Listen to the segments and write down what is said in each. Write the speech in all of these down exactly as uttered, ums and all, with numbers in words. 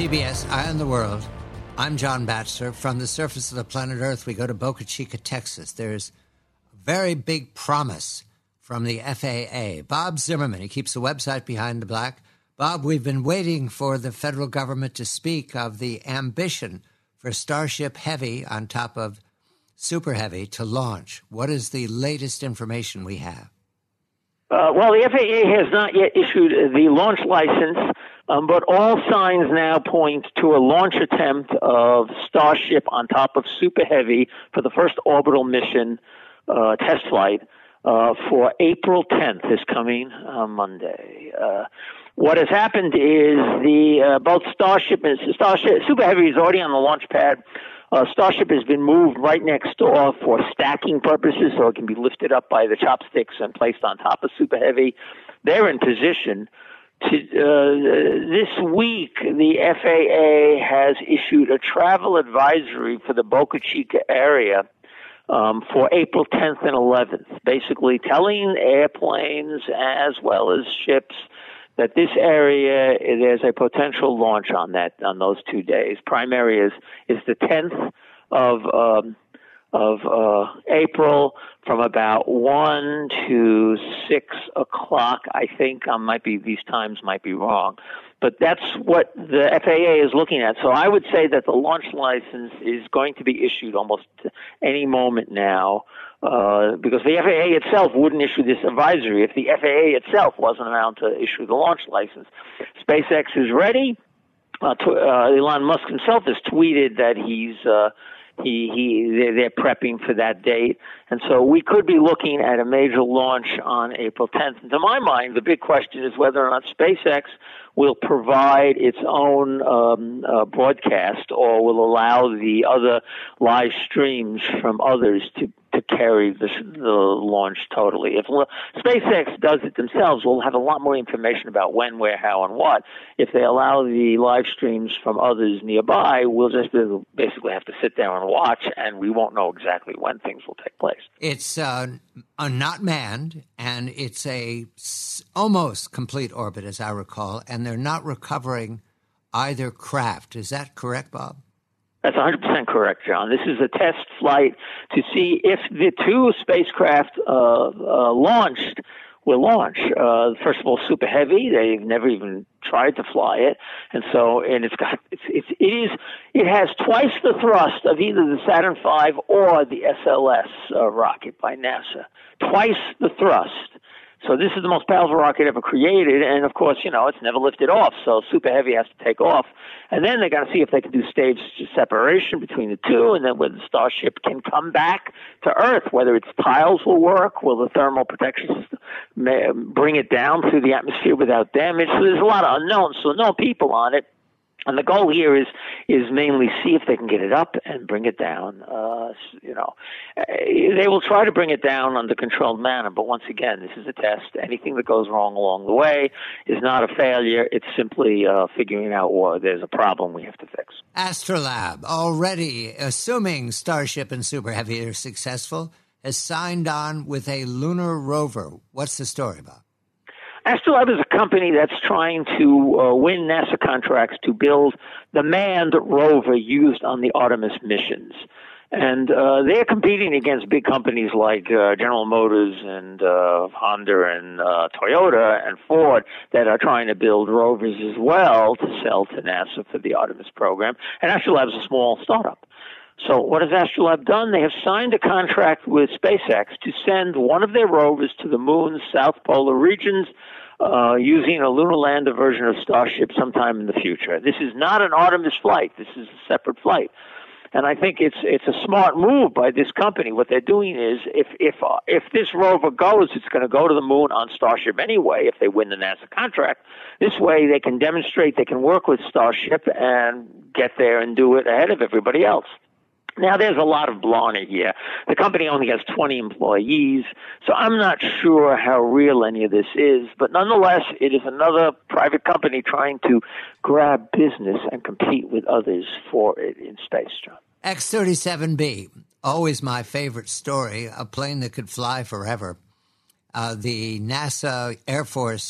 B S Eye on the World. I'm John Batchelor. From the surface of the planet Earth, we go to Boca Chica, Texas. There's a very big promise from the F A A. Bob Zimmerman, he keeps the website Behind the Black. Bob, we've been waiting for the federal government to speak of the ambition for Starship Heavy on top of Super Heavy to launch. What is the latest information we have? Uh, well, the F A A has not yet issued the launch license, um, but all signs now point to a launch attempt of Starship on top of Super Heavy for the first orbital mission uh, test flight uh, for April tenth, this coming uh, Monday. Uh, what has happened is the uh, both Starship and Starship Super Heavy is already on the launch pad. Uh, Starship has been moved right next door for stacking purposes, so it can be lifted up by the chopsticks and placed on top of Super Heavy. They're in position. To, uh, this week, the F A A has issued a travel advisory for the Boca Chica area um, for April tenth and eleventh, basically telling airplanes as well as ships that this area, there's a potential launch on that on those two days. Primary is is the tenth of um, of uh, April from about one to six o'clock. I think I might be these times might be wrong, but that's what the F A A is looking at. So I would say that the launch license is going to be issued almost any moment now. Uh, because the F A A itself wouldn't issue this advisory if the F A A itself wasn't around to issue the launch license. SpaceX is ready. Uh, to, uh, Elon Musk himself has tweeted that he's uh, he he they're, they're prepping for that date, and so we could be looking at a major launch on April tenth. And to my mind, the big question is whether or not SpaceX will provide its own um, uh, broadcast or will allow the other live streams from others to to carry the, the launch totally. If SpaceX does it themselves, we'll have a lot more information about when, where, how, and what. If they allow the live streams from others nearby, we'll just basically have to sit there and watch, and we won't know exactly when things will take place. It's uh, not manned, and it's a almost complete orbit, as I recall, and they're not recovering either craft. Is that correct, Bob? That's one hundred percent correct, John. This is a test flight to see if the two spacecraft uh, uh, launched will launch. Uh, first of all, Super Heavy. They've never even tried to fly it, and so and it's got it's, it's it is it has twice the thrust of either the Saturn five or the S L S uh, rocket by NASA. Twice the thrust. So this is the most powerful rocket ever created, and of course, you know, it's never lifted off, so Super Heavy has to take off. And then they got to see if they can do stage separation between the two, and then whether the Starship can come back to Earth, whether its tiles will work, will the thermal protection system bring it down through the atmosphere without damage. So there's a lot of unknowns, so no people on it. And the goal here is is mainly see if they can get it up and bring it down. Uh, you know, they will try to bring it down under controlled manner. But once again, this is a test. Anything that goes wrong along the way is not a failure. It's simply uh, figuring out well, there's a problem we have to fix. Astrolab, already assuming Starship and Super Heavy are successful, has signed on with a lunar rover. What's the story, Bob? Astrolab is a company that's trying to uh, win NASA contracts to build the manned rover used on the Artemis missions. And uh, they're competing against big companies like uh, General Motors and uh, Honda and uh, Toyota and Ford that are trying to build rovers as well to sell to NASA for the Artemis program. And Astrolab is a small startup. So what has Astrolab done? They have signed a contract with SpaceX to send one of their rovers to the moon's south polar regions uh, using a lunar lander version of Starship sometime in the future. This is not an Artemis flight. This is a separate flight. And I think it's it's a smart move by this company. What they're doing is if if uh, if this rover goes, it's going to go to the moon on Starship anyway if they win the NASA contract. This way they can demonstrate they can work with Starship and get there and do it ahead of everybody else. Now, there's a lot of blarney here. The company only has twenty employees, so I'm not sure how real any of this is. But nonetheless, it is another private company trying to grab business and compete with others for it in space, John. X thirty-seven B, always my favorite story, a plane that could fly forever. Uh, the NASA Air Force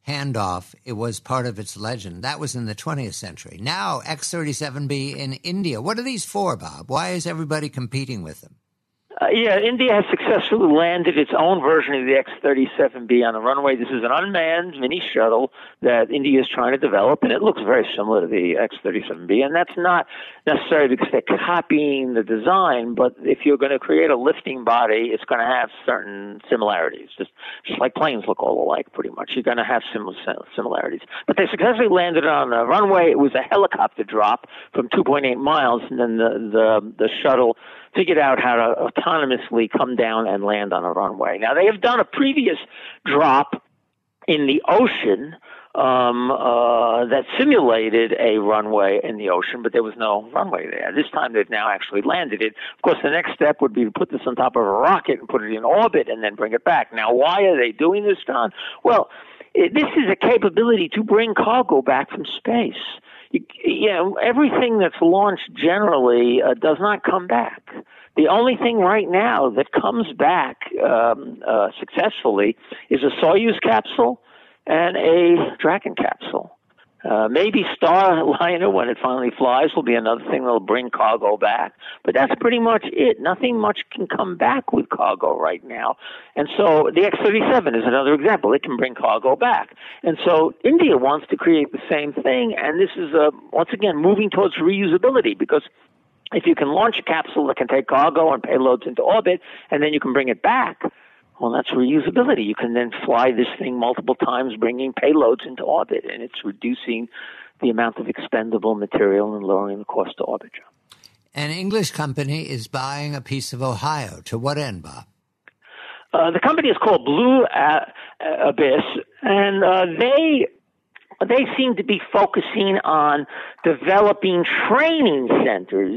handoff, it was part of its legend. That was in the twentieth century. Now, X thirty-seven B in India. What are these for, Bob? Why is everybody competing with them? Uh, yeah, India has successfully landed its own version of the X thirty-seven B on the runway. This is an unmanned mini shuttle that India is trying to develop, and it looks very similar to the X thirty-seven B. And that's not necessarily because they're copying the design, but if you're going to create a lifting body, it's going to have certain similarities, just just like planes look all alike, pretty much. You're going to have similar similarities. But they successfully landed on the runway. It was a helicopter drop from two point eight miles, and then the the, the shuttle figured out how to autonomously come down and land on a runway. Now, they have done a previous drop in the ocean um, uh, that simulated a runway in the ocean, but there was no runway there. This time, they've now actually landed it. Of course, the next step would be to put this on top of a rocket and put it in orbit and then bring it back. Now, why are they doing this, John? Well, it, this is a capability to bring cargo back from space. You, you know, everything that's launched generally uh, does not come back. The only thing right now that comes back um, uh, successfully is a Soyuz capsule and a Dragon capsule. Uh, maybe Starliner, when it finally flies, will be another thing that'll bring cargo back. But that's pretty much it. Nothing much can come back with cargo right now. And so the X thirty-seven is another example. It can bring cargo back. And so India wants to create the same thing. And this is, uh, once again, moving towards reusability, because if you can launch a capsule that can take cargo and payloads into orbit, and then you can bring it back, well, that's reusability. You can then fly this thing multiple times, bringing payloads into orbit, and it's reducing the amount of expendable material and lowering the cost to orbit. An English company is buying a piece of Ohio. To what end, Bob? Uh, the company is called Blue Abyss, and uh, they they seem to be focusing on developing training centers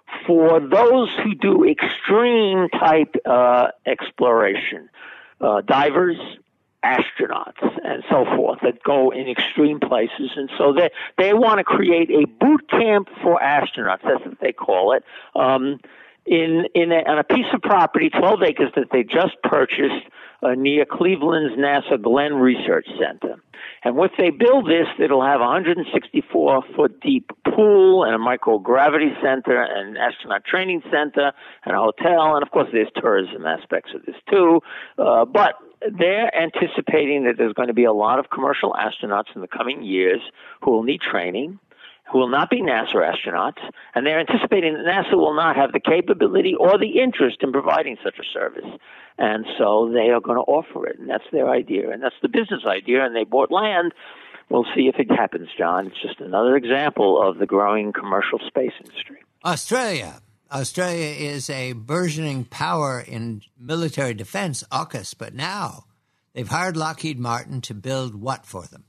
for those who do extreme type uh, exploration, uh, divers, astronauts, and so forth, that go in extreme places. And so they they want to create a boot camp for astronauts. That's what they call it. Um, in in a, on a piece of property, twelve acres, that they just purchased uh, near Cleveland's NASA Glenn Research Center. And if they build this, it'll have a one hundred sixty-four foot deep pool and a microgravity center and astronaut training center and a hotel. And, of course, there's tourism aspects of this, too. Uh, but they're anticipating that there's going to be a lot of commercial astronauts in the coming years who will need training, who will not be NASA astronauts, and they're anticipating that NASA will not have the capability or the interest in providing such a service. And so they are going to offer it, and that's their idea, and that's the business idea, and they bought land. We'll see if it happens, John. It's just another example of the growing commercial space industry. Australia. Australia is a burgeoning power in military defense, AUKUS, but now they've hired Lockheed Martin to build what for them?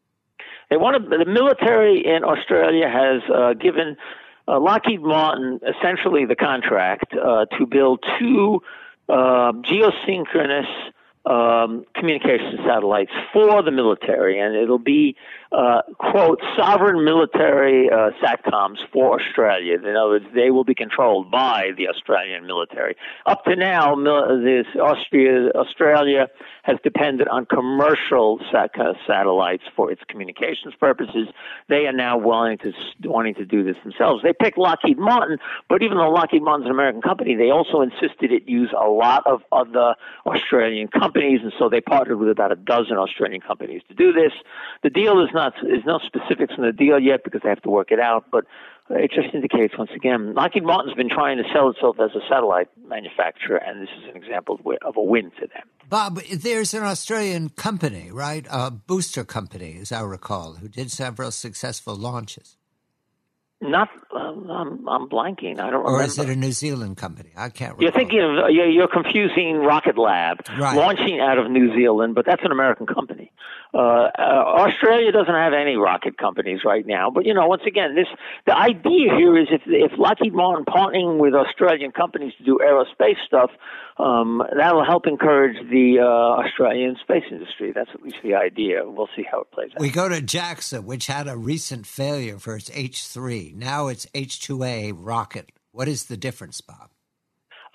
They want to, the military in Australia has uh, given uh, Lockheed Martin essentially the contract uh, to build two uh, geosynchronous um, communication satellites for the military, and it'll be, uh, quote, sovereign military uh, SATCOMs for Australia. In other words, they will be controlled by the Australian military. Up to now, mil- this Austria, Australia has depended on commercial sat- satellites for its communications purposes. They are now willing to wanting to do this themselves. They picked Lockheed Martin, but even though Lockheed Martin's an American company, they also insisted it use a lot of other Australian companies, and so they partnered with about a dozen Australian companies to do this. The deal is not there's no specifics in the deal yet because they have to work it out, but it just indicates, once again, Lockheed Martin's been trying to sell itself as a satellite manufacturer, and this is an example of a win to them. Bob, there's an Australian company, right, a booster company, as I recall, who did several successful launches. Not, um, I'm, I'm blanking. I don't remember. Or is it a New Zealand company? I can't recall. You're thinking of, you're, you're confusing Rocket Lab, right, launching out of New Zealand, but that's an American company. Uh, uh, Australia doesn't have any rocket companies right now, but you know, once again, this the idea here is if if Lockheed Martin partnering with Australian companies to do aerospace stuff, um, that will help encourage the uh, Australian space industry. That's at least the idea. We'll see how it plays out. We go to JAXA, which had a recent failure for its H three. Now it's H two A rocket. What is the difference, Bob?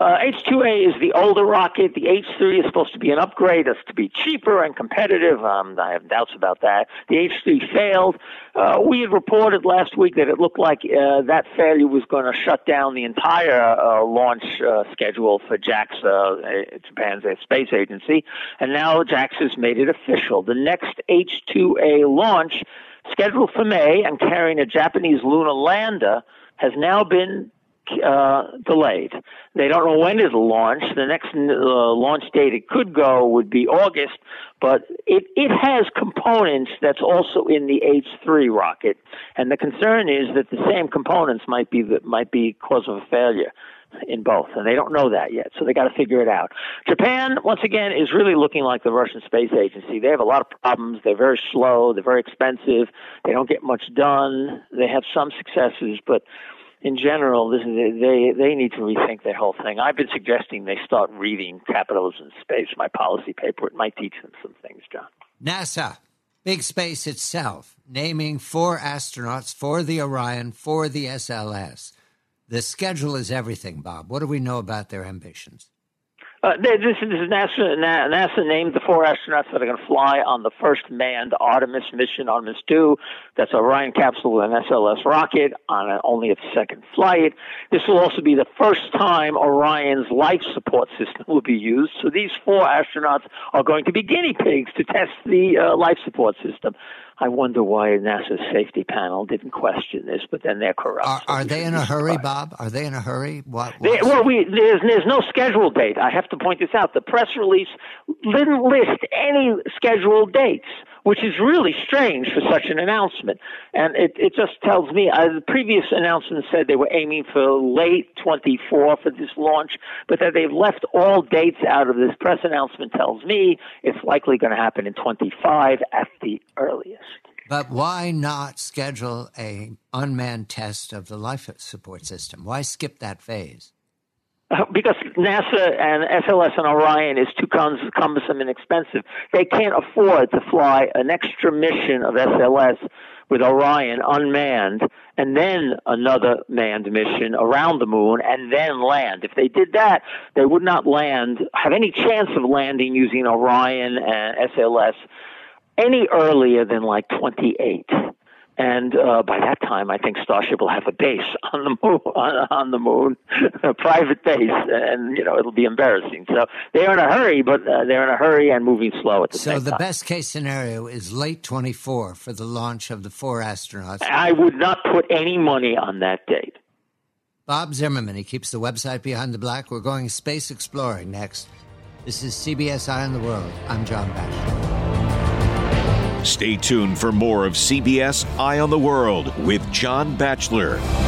Uh, H two A is the older rocket. The H three is supposed to be an upgrade. It's to be cheaper and competitive. Um, I have doubts about that. The H three failed. Uh, we had reported last week that it looked like uh, that failure was going to shut down the entire uh, launch uh, schedule for JAXA, uh, Japan's space agency. And now JAXA has made it official. The next H two A launch, scheduled for May and carrying a Japanese lunar lander, has now been Uh, delayed. They don't know when it'll launch. The next uh, launch date it could go would be August, but it, it has components that's also in the H three rocket, and the concern is that the same components might be that might be cause of a failure in both, and they don't know that yet, so they got to figure it out. Japan, once again, is really looking like the Russian Space Agency. They have a lot of problems. They're very slow. They're very expensive. They don't get much done. They have some successes, but in general, this is, they they need to rethink their whole thing. I've been suggesting they start reading Capitalism in Space, my policy paper. It might teach them some things, John. NASA, big space itself, naming four astronauts for the Orion, for the S L S. The schedule is everything, Bob. What do we know about their ambitions? Uh, this is NASA. NASA named the four astronauts that are going to fly on the first manned Artemis mission, Artemis two. That's Orion capsule with an S L S rocket on a, only its second flight. This will also be the first time Orion's life support system will be used. So these four astronauts are going to be guinea pigs to test the uh, life support system. I wonder why NASA's safety panel didn't question this, but then they're corrupt. Are, so are they in a hurry, Bob? Are they in a hurry? What? They, well, we, there's, there's no schedule date. I have to point this out. The press release didn't list any scheduled dates, which is really strange for such an announcement. And it, it just tells me, uh, the previous announcement said they were aiming for late twenty-four for this launch, but that they've left all dates out of this press announcement tells me it's likely going to happen in twenty-five at the earliest. But why not schedule a unmanned test of the life support system? Why skip that phase? Uh, because NASA and S L S and Orion is too cumbersome and expensive. They can't afford to fly an extra mission of S L S with Orion unmanned and then another manned mission around the moon and then land. If they did that, they would not land, have any chance of landing using Orion and S L S any earlier than like twenty-eight. And uh, by that time, I think Starship will have a base on the moon, on, on the moon, a private base, and you know it'll be embarrassing. So they're in a hurry, but uh, they're in a hurry and moving slow at the so same time. So the best case scenario is late twenty-four for the launch of the four astronauts. I would not put any money on that date. Bob Zimmerman, he keeps the website Behind the Black. We're going space exploring next. This is C B S Eye on the World. I'm John Batchelor. Stay tuned for more of C B S Eye on the World with John Batchelor.